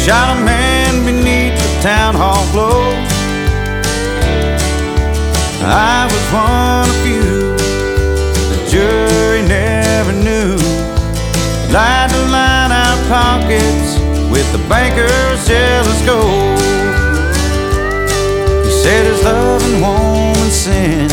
shot a man beneath the town hall glow. I was one of few the jury never knew. Lied to line our pockets with the banker's jealous gold. He said his loving woman sin